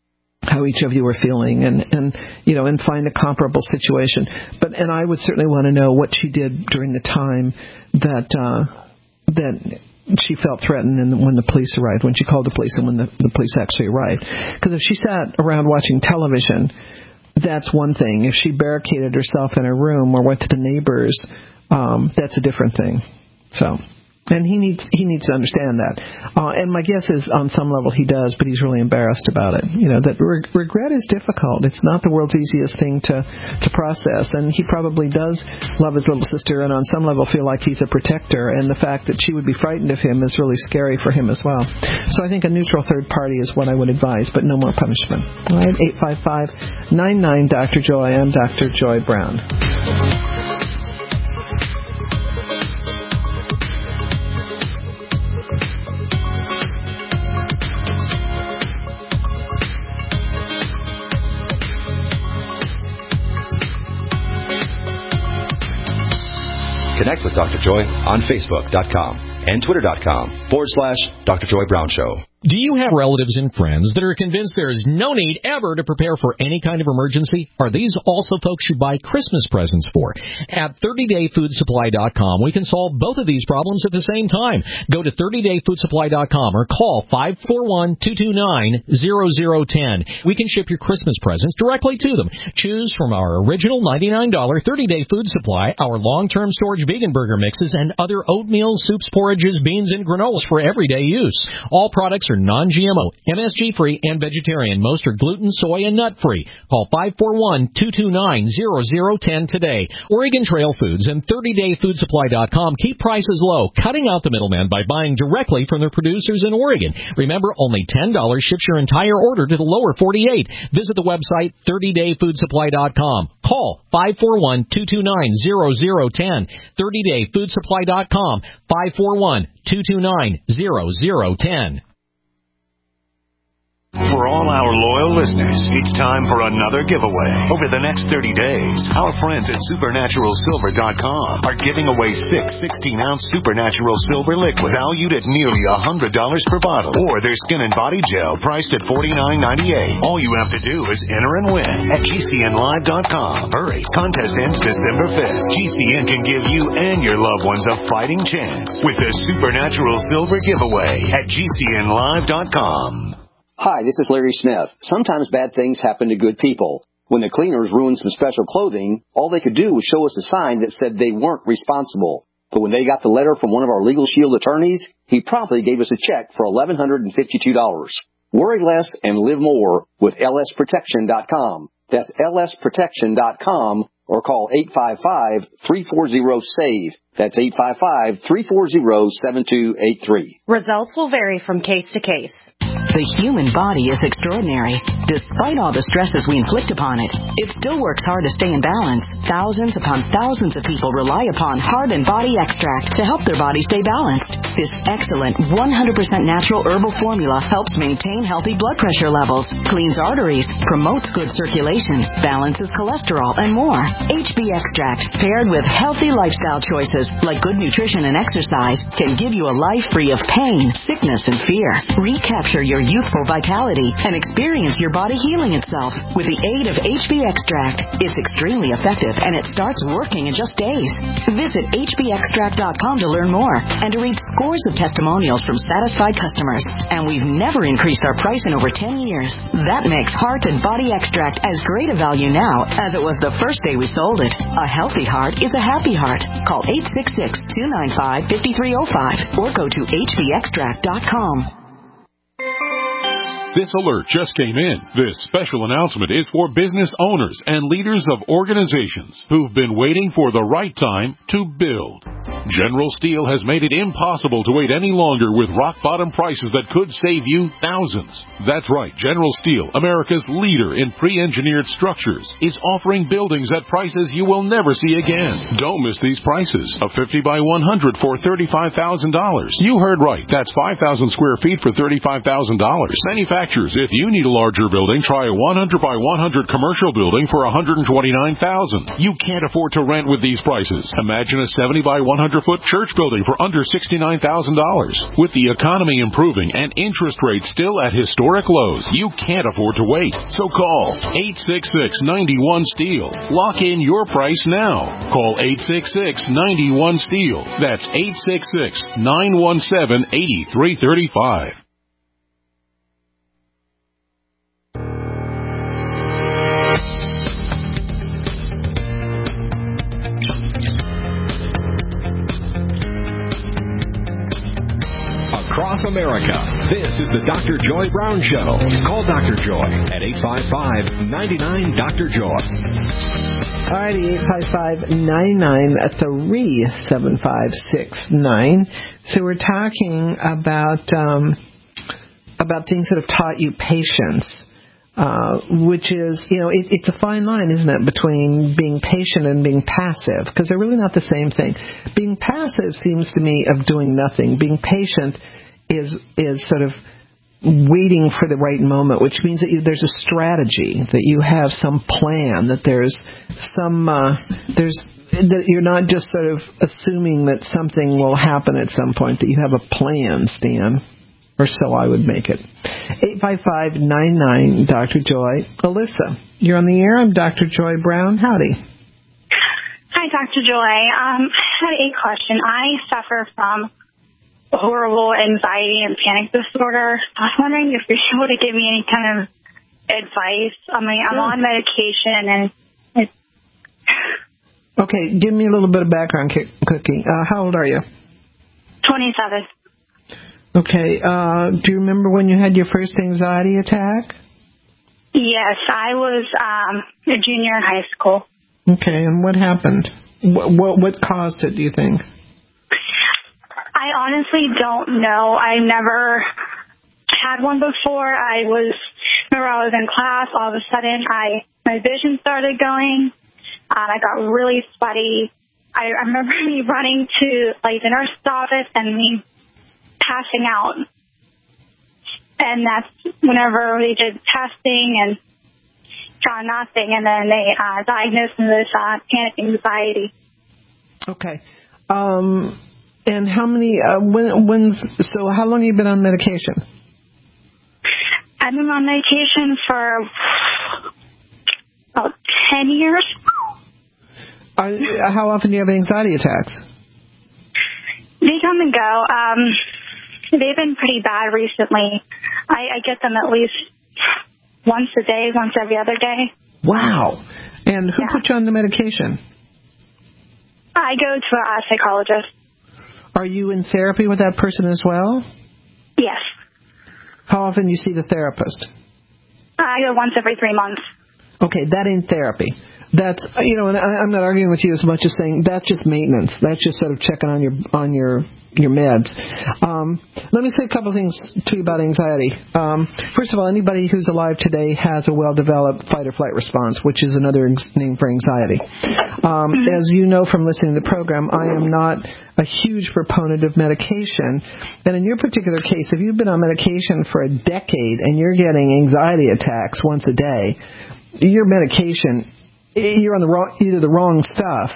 how each of you are feeling, and, and you know, and find a comparable situation. But and I would certainly want to know what she did during the time that uh, that she felt threatened, and when the police arrived, when she called the police, and when the, the police actually arrived. Because if she sat around watching television, that's one thing. If she barricaded herself in her room or went to the neighbors, um, that's a different thing. So. And he needs he needs to understand that. Uh, and my guess is on some level he does, but he's really embarrassed about it. You know, that re- regret is difficult. It's not the world's easiest thing to, to process. And he probably does love his little sister and on some level feel like he's a protector. And the fact that she would be frightened of him is really scary for him as well. So I think a neutral third party is what I would advise, but no more punishment. All right, eight five five, nine nine, Doctor Joy. I'm Doctor Joy Brown. Connect with Doctor Joy on Facebook dot com and Twitter dot com forward slash Doctor Joy Brown Show. Do you have relatives and friends that are convinced there is no need ever to prepare for any kind of emergency? Are these also folks you buy Christmas presents for? At thirty day food supply dot com, we can solve both of these problems at the same time. Go to thirty day food supply dot com or call five four one, two two nine, zero zero one zero. We can ship your Christmas presents directly to them. Choose from our original ninety-nine dollars thirty day food supply, our long-term storage vegan burger mixes, and other oatmeal, soups, porridges, beans, and granolas for everyday use. All products are non-G M O, M S G-free, and vegetarian. Most are gluten, soy, and nut-free. Call five four one, two two nine, zero zero one zero today. Oregon Trail Foods and thirty day food supply dot com keep prices low, cutting out the middleman by buying directly from their producers in Oregon. Remember, only ten dollars ships your entire order to the lower forty-eight. Visit the website thirty day food supply dot com. Call five four one, two two nine, zero zero one zero. thirty day food supply dot com, five four one, two two nine, zero zero one zero. For all our loyal listeners, it's time for another giveaway. Over the next thirty days, our friends at supernatural silver dot com are giving away six sixteen ounce Supernatural Silver liquid valued at nearly one hundred dollars per bottle, or their skin and body gel priced at forty-nine ninety-eight. All you have to do is enter and win at G C N live dot com. Hurry, contest ends December fifth. G C N can give you and your loved ones a fighting chance with the Supernatural Silver giveaway at G C N live dot com. Hi, this is Larry Smith. Sometimes bad things happen to good people. When the cleaners ruined some special clothing, all they could do was show us a sign that said they weren't responsible. But when they got the letter from one of our Legal Shield attorneys, he promptly gave us a check for eleven fifty-two dollars. Worry less and live more with L S protection dot com. That's L S protection dot com, or call eight five five, three four zero, SAVE. That's eight five five, three four zero, seven two eight three. Results will vary from case to case. The human body is extraordinary. Despite all the stresses we inflict upon it, it still works hard to stay in balance. Thousands upon thousands of people rely upon Heart and Body Extract to help their body stay balanced. This excellent one hundred percent natural herbal formula helps maintain healthy blood pressure levels, cleans arteries, promotes good circulation, balances cholesterol, and more. H B Extract, paired with healthy lifestyle choices like good nutrition and exercise, can give you a life free of pain, sickness, and fear. Recapture your youthful vitality and experience your body healing itself with the aid of H B Extract. It's extremely effective and it starts working in just days. Visit H B extract dot com to learn more and to read scores of testimonials from satisfied customers. And we've never increased our price in over ten years. That makes Heart and Body Extract as great a value now as it was the first day we sold it. A healthy heart is a happy heart. Call eight six six, two nine five, five three zero five or go to H B extract dot com. This alert just came in. This special announcement is for business owners and leaders of organizations who've been waiting for the right time to build. General Steel has made it impossible to wait any longer with rock-bottom prices that could save you thousands. That's right, General Steel, America's leader in pre-engineered structures, is offering buildings at prices you will never see again. Don't miss these prices. A fifty by one hundred for thirty-five thousand dollars. You heard right. That's five thousand square feet for thirty-five thousand dollars. Manufacturers, if you need a larger building, try a one hundred by one hundred commercial building for one hundred twenty-nine thousand dollars. You can't afford to rent with these prices. Imagine a seventy by one hundred foot church building for under sixty-nine thousand dollars. With the economy improving and interest rates still at historic lows, you can't afford to wait. So call eight six six, nine one, STEEL. Lock in your price now. Call eight six six, nine one, STEEL. That's eight six six, nine one seven, eight three three five. Across America, this is the Doctor Joy Brown Show. Call Doctor Joy at eight five five, nine nine, Doctor Joy. All righty, eight five five, nine nine, three seven five six nine. So we're talking about um, about things that have taught you patience. Uh, which is, you know, it, it's a fine line, isn't it, between being patient and being passive, because they're really not the same thing. Being passive seems to me of doing nothing. Being patient is is sort of waiting for the right moment, which means that you, there's a strategy, that you have some plan, that there's some, uh, there's that you're not just sort of assuming that something will happen at some point, that you have a plan, Stan. or so I would make it. eight five five, nine nine, Doctor Joy. Alyssa, you're on the air. I'm Doctor Joy Brown. Howdy. Hi, Doctor Joy. Um, I had a question. I suffer from horrible anxiety and panic disorder. I was wondering if you're able to give me any kind of advice. I mean, I'm on medication and it's... Okay, give me a little bit of background, Cookie. Uh, how old are you? twenty-seven. Okay, uh, do you remember when you had your first anxiety attack? Yes, I was um, a junior in high school. Okay, and what happened? What, what, what caused it, do you think? I honestly don't know. I never had one before. I was, remember I was in class, all of a sudden I my vision started going. Um, I got really sweaty. I, I remember me running to like the nurse's office and me passing out. And that's whenever we did testing and found nothing, and then they uh, diagnosed me with uh, panic anxiety. Okay. Um, and how many, uh, when, when's, so how long have you been on medication? I've been on medication for about ten years. Are, how often do you have anxiety attacks? They come and go. Um, they've been pretty bad recently. I, I get them at least once a day, once every other day. Wow. And who yeah. put you on the medication? I go to a psychologist. Are you in therapy with that person as well? Yes. How often do you see the therapist? I go once every three months. Okay, that ain't therapy. That's, you know, and I, I'm not arguing with you as much as saying that's just maintenance. That's just sort of checking on your on your your meds. Um, let me say a couple of things to you about anxiety. Um, first of all, anybody who's alive today has a well-developed fight or flight response, which is another ex- name for anxiety. Um, mm-hmm. As you know from listening to the program, I am not a huge proponent of medication. And in your particular case, if you've been on medication for a decade and you're getting anxiety attacks once a day, your medication, you're on the wrong, either the wrong stuff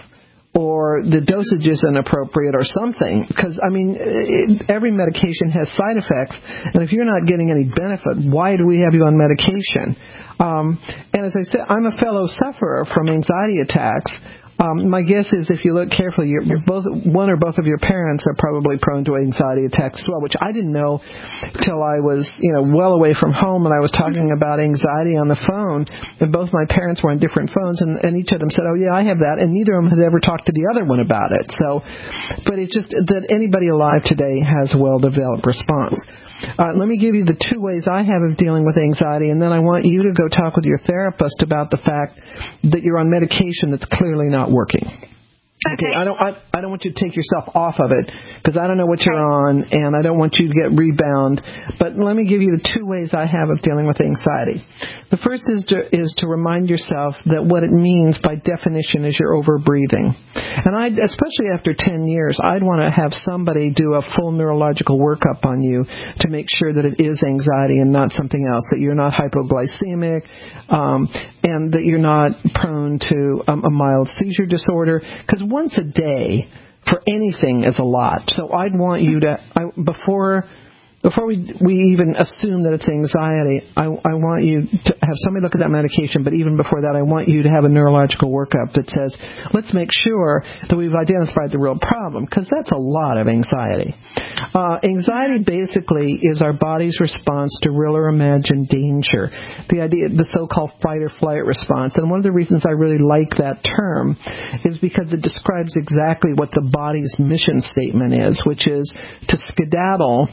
or the dosage is inappropriate or something. Because, I mean, it, every medication has side effects. And if you're not getting any benefit, why do we have you on medication? Um, and as I said, I'm a fellow sufferer from anxiety attacks. Um, my guess is if you look carefully, you're, you're both one or both of your parents are probably prone to anxiety attacks as well, which I didn't know till I was, you know, well away from home, and I was talking about anxiety on the phone, and both my parents were on different phones, and, and each of them said, oh, yeah, I have that, and neither of them had ever talked to the other one about it. So, but it's just that anybody alive today has a well-developed response. Uh, let me give you the two ways I have of dealing with anxiety, and then I want you to go talk with your therapist about the fact that you're on medication that's clearly not working. Okay, I don't. I, I don't want you to take yourself off of it because I don't know what you're on, and I don't want you to get rebound. But let me give you the two ways I have of dealing with anxiety. The first is to is to remind yourself that what it means by definition is you're over breathing. And I, especially after ten years, I'd want to have somebody do a full neurological workup on you to make sure that it is anxiety and not something else. That you're not hypoglycemic, um, and that you're not prone to um, a mild seizure disorder. Because once a day for anything is a lot. So I'd want you to, I, before before we we even assume that it's anxiety, I, I want you to have somebody look at that medication, but even before that, I want you to have a neurological workup that says, let's make sure that we've identified the real problem, because that's a lot of anxiety. Uh, anxiety basically is our body's response to real or imagined danger, the idea, the so-called fight or flight response. And one of the reasons I really like that term is because it describes exactly what the body's mission statement is, which is to skedaddle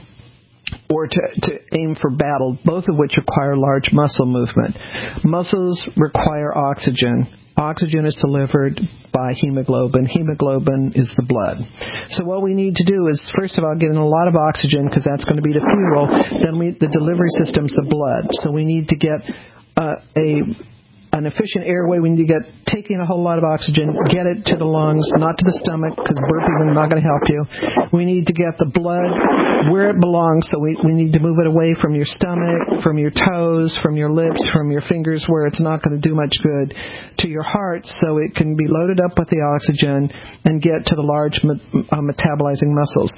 or to, to aim for battle, both of which require large muscle movement. Muscles require oxygen. Oxygen is delivered by hemoglobin. Hemoglobin is the blood. So what we need to do is, first of all, get in a lot of oxygen because that's going to be the fuel. Then we, the delivery system's the blood. So we need to get uh, a... an efficient airway. We need to get taking a whole lot of oxygen, get it to the lungs, not to the stomach, because burping is not going to help you. We need to get the blood where it belongs, so we, we need to move it away from your stomach, from your toes, from your lips, from your fingers, where it's not going to do much good, to your heart, so it can be loaded up with the oxygen and get to the large me- uh, metabolizing muscles.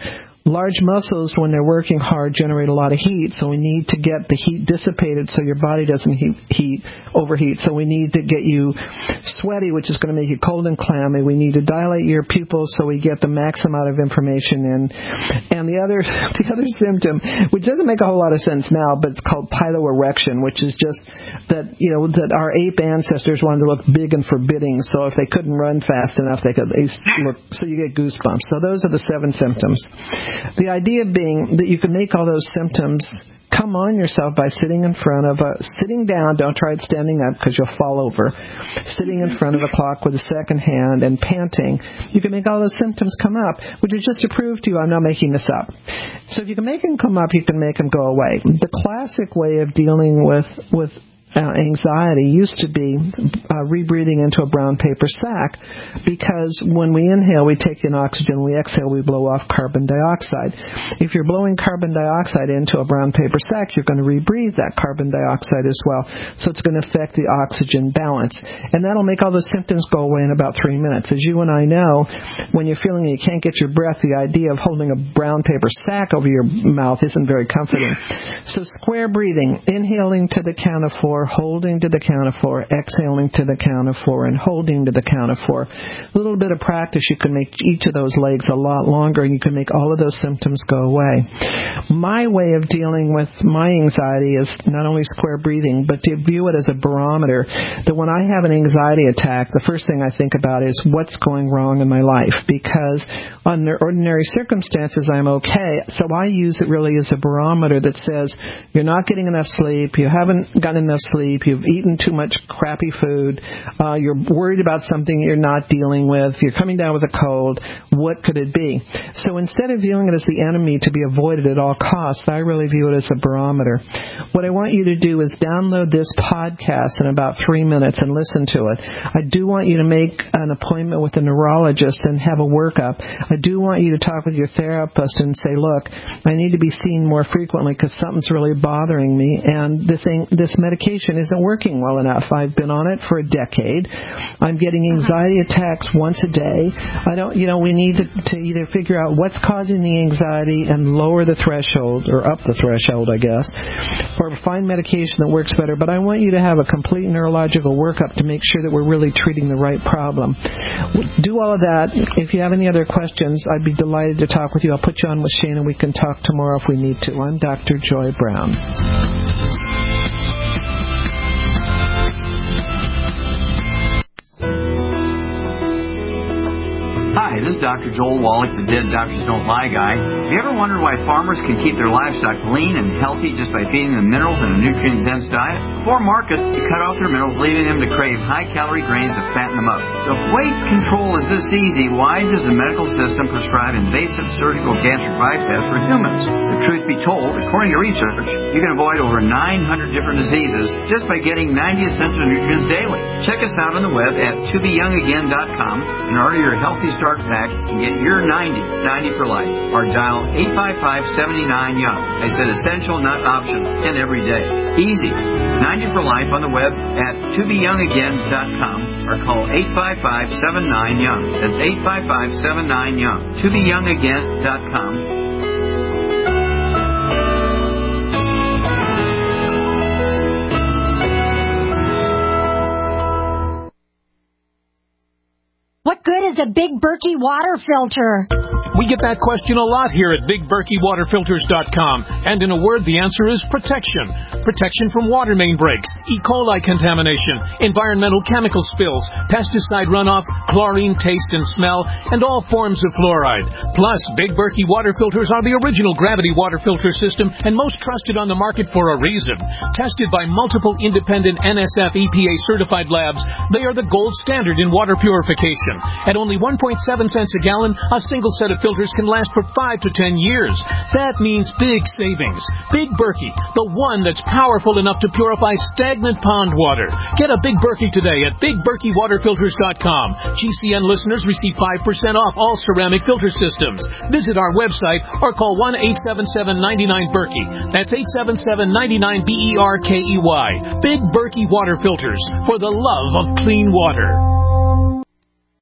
large muscles, when they're working hard, generate a lot of heat, so we need to get the heat dissipated so your body doesn't heat, heat overheat. So we need to get you sweaty, which is going to make you cold and clammy. We need to dilate your pupils so we get the max amount of information in. And the other the other symptom, which doesn't make a whole lot of sense now, but it's called piloerection, which is just that, you know, that our ape ancestors wanted to look big and forbidding, so if they couldn't run fast enough, they could at least look, so you get goosebumps. So those are the seven symptoms. The idea being that you can make all those symptoms come on yourself by sitting in front of a, sitting down, don't try it standing up because you'll fall over, sitting in front of a clock with a second hand and panting. You can make all those symptoms come up, which is just to prove to you I'm not making this up. So if you can make them come up, you can make them go away. The classic way of dealing with, with Uh, anxiety used to be uh, rebreathing into a brown paper sack, because when we inhale, we take in oxygen. When we exhale, we blow off carbon dioxide. If you're blowing carbon dioxide into a brown paper sack, you're going to rebreathe that carbon dioxide as well. So it's going to affect the oxygen balance. And that'll make all those symptoms go away in about three minutes. As you and I know, when you're feeling you can't get your breath, the idea of holding a brown paper sack over your mouth isn't very comforting. So square breathing, inhaling to the count of four, holding to the count of four, exhaling to the count of four, and holding to the count of four. A little bit of practice, you can make each of those legs a lot longer, and you can make all of those symptoms go away. My way of dealing with my anxiety is not only square breathing, but to view it as a barometer, that when I have an anxiety attack, the first thing I think about is what's going wrong in my life, because under ordinary circumstances, I'm okay. So I use it really as a barometer that says, you're not getting enough sleep, you haven't gotten enough sleep, you've eaten too much crappy food, uh, you're worried about something you're not dealing with, you're coming down with a cold, what could it be? So instead of viewing it as the enemy to be avoided at all costs, I really view it as a barometer. What I want you to do is download this podcast in about three minutes and listen to it. I do want you to make an appointment with a neurologist and have a workup. I do want you to talk with your therapist and say, look, I need to be seen more frequently because something's really bothering me, and this this medication isn't working well enough. I've been on it for a decade. I'm getting anxiety attacks once a day. I don't, you know, we need to, to either figure out what's causing the anxiety and lower the threshold, or up the threshold, I guess, or find medication that works better. But I want you to have a complete neurological workup to make sure that we're really treating the right problem. Do all of that. If you have any other questions, I'd be delighted to talk with you. I'll put you on with Shane, and we can talk tomorrow if we need to. I'm Doctor Joy Brown. Hi, this is Doctor Joel Wallach, the Dead Doctors Don't Lie guy. Have you ever wondered why farmers can keep their livestock lean and healthy just by feeding them minerals and a nutrient-dense diet? Before market, they cut off their minerals, leaving them to crave high-calorie grains to fatten them up. So if weight control is this easy, why does the medical system prescribe invasive surgical gastric bypass for humans? The truth be told, according to research, you can avoid over nine hundred different diseases just by getting ninety essential nutrients daily. Check us out on the web at to be young again dot com and order your Healthy Start Pack and get your ninety, ninety for life. Or dial eight five five, seven nine, young. I said essential, not optional, and every day. Easy. ninety for life on the web at to be young again dot com or call eight five five, seven nine, young. That's eight five five, seven nine, young. to be young again dot com. What good is a Big Berkey water filter? We get that question a lot here at big berkey water filters dot com. And in a word, the answer is protection. Protection from water main breaks, E. coli contamination, environmental chemical spills, pesticide runoff, chlorine taste and smell, and all forms of fluoride. Plus, Big Berkey water filters are the original gravity water filter system and most trusted on the market for a reason. Tested by multiple independent N S F E P A certified labs, they are the gold standard in water purification. At only one point seven cents a gallon, a single set of filters can last for five to ten years. That means big savings. Big Berkey, the one that's powerful enough to purify stagnant pond water. Get a Big Berkey today at big berkey water filters dot com. G C N listeners receive five percent off all ceramic filter systems. Visit our website or call one eight seven seven, nine nine, Berkey. That's eight seven seven, nine nine, B E R K E Y. Big Berkey water filters, for the love of clean water.